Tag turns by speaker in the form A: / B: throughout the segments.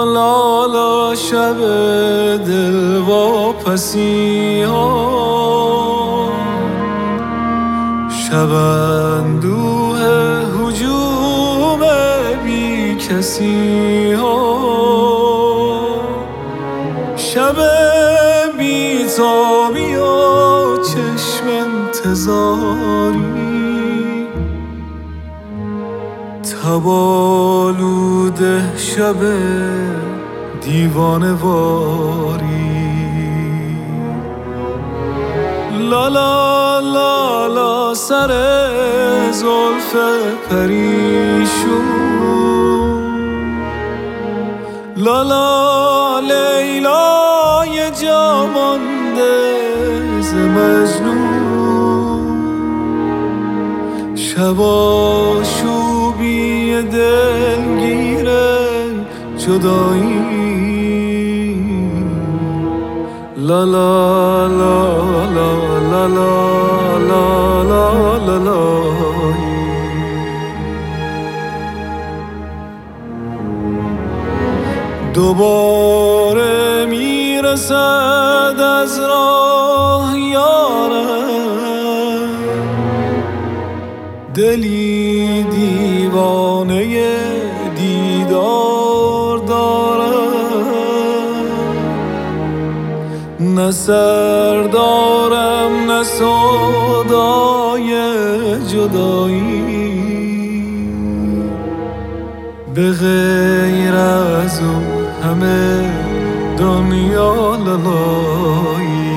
A: لا شب دل واپسی ها، شب اندوه هجوم بی کسی ها، شب بی تابی و چشم انتظاری، تبالوده شب دیوانه واری. لا لا لا لا سر زلف پریشون، لا لا لیلای جا مانده ز مجنون، شب آشوبی دلگیر جدایی. لا لا لا لا لا لا لا لا لا. دوباره میرسد از راه یارم، دلی دیوانه دیدار دارم، نه سر دارم نه سودای جدایی، به غیر از اون همه دنیا لالایی.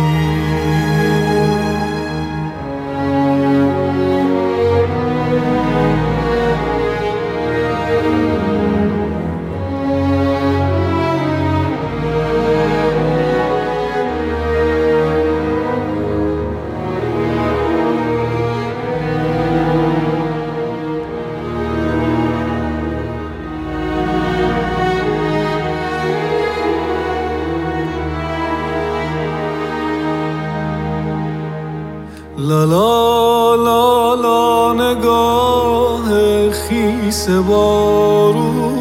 A: لا لا لا لا نگاه خیس بارون،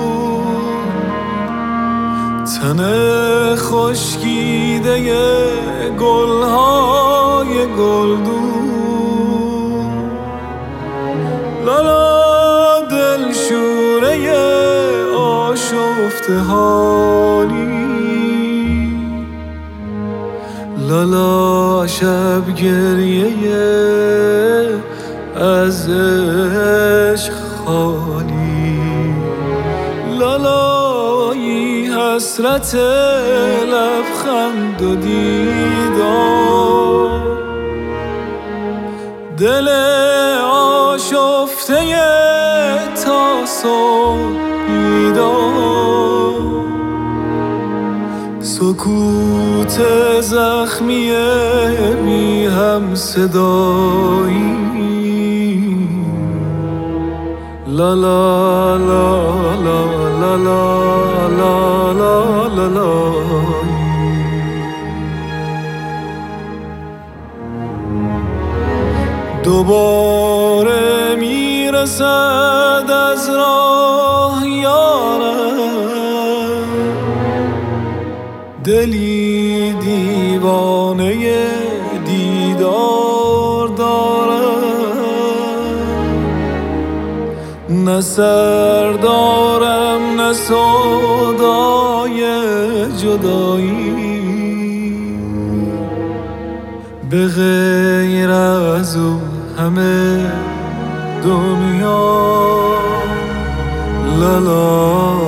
A: تن خشکیده گلهای گلدون، لا لا دلشوره آشفته حالی، لالا شب گریه از عشق خالی، لالایی حسرت لبخند و دیدار، دل آشفته تا صبح بیدار، سکوت زخمی بی هم صدایی. لا لا لا لا لا لا لا لا لا. دوباره میرسد از راه یارم، دلی دیوانه دیدار دارم، نه سر دارم نه سودای جدایی، به غیر از او همه دنیا لالا.